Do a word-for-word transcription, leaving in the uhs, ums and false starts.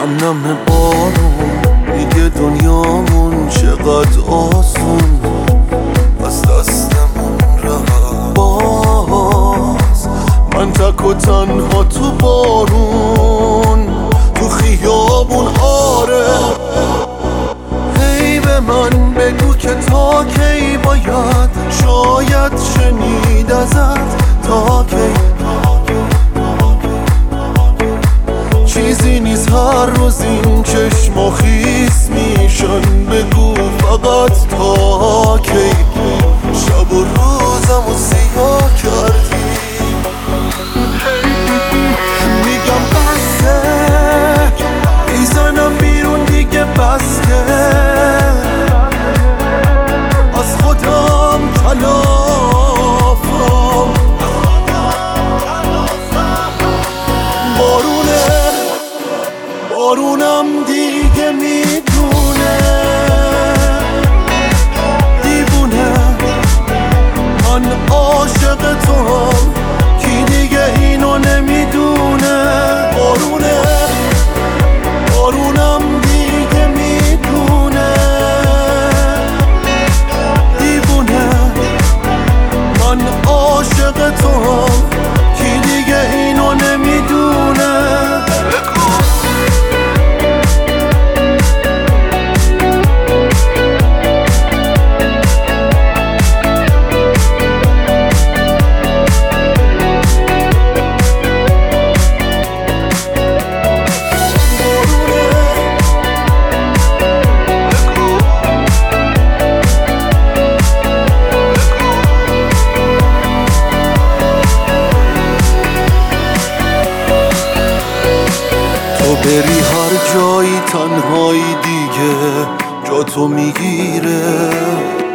نم بارون دیگه دنیامون چقدر آسون از دستمون رفت. باز من تک و تنها تو بارون تو خیابون. آره هی به من بگو که تا کی باید شاید شنید ازت تا کی. چیزی نیست هر روز این چشم و خیس میشن بگو فقط تا کی. شب و روزم و سیاه کردی میگم بسته میزنم بیرون دیگه بسته از خودم تلافم. بارونه بارونم دیگه میدونه دیوونه من عاشق تو هم کی دیگه اینو نمیدونه. بارونه بارونم دیگه میدونه دیوونه من عاشق تو هم کی دیگه اینو نمیدونه. بری هر جایی تنهایی دیگه جا تو میگیره.